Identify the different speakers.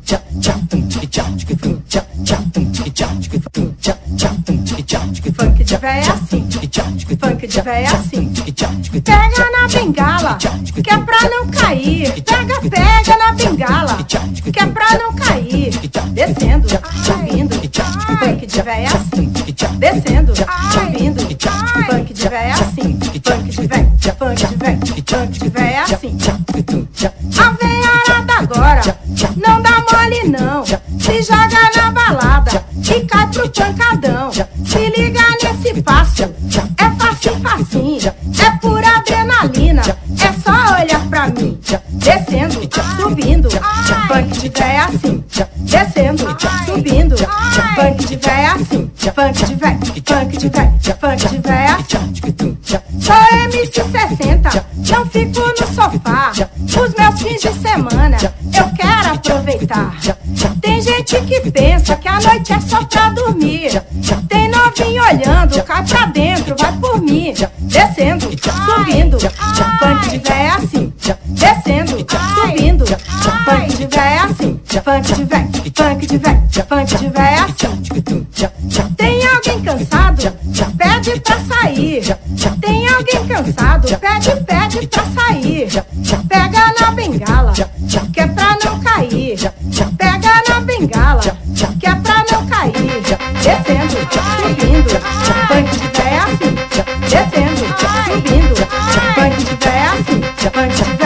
Speaker 1: Funk de véia assim, funk de véia assim. Pega na bengala, que é pra não cair. Pega, pega na bengala, que é pra não cair. Descendo, subindo, funk de véia assim. Descendo, subindo, funk de véia assim. Funk de véia, funk de véia, funk de véia assim. A veiarada agora não dá mole não. Se joga na balada e cai pro pancadão. Se liga nesse passo, é fácil, facinho. É pura adrenalina, é só olhar pra mim. Descendo, subindo, funk de véia assim. Descendo, subindo, funk de véia assim. Funk de véia, funk de véia, funk de véia assim. Sou MC60, não fico no sofá. Os meus fins de semana eu quero aproveitar. Tem gente que pensa que a noite é só pra dormir. Tem novinho olhando, cai pra dentro, vai por mim. Descendo, subindo, funk de véia assim. Descendo, subindo, funk de véia assim. Funk de véia, funk de véia, funk de véia assim. Tem alguém cansado, pede pra sair. Tem alguém cansado, pede pra sair. Pega na bengala, que é pra não cair. Pega na bengala, que é pra não cair. Descendo, subindo, funk de véia assim. Descendo, subindo, funk de véia assim. Funk de véia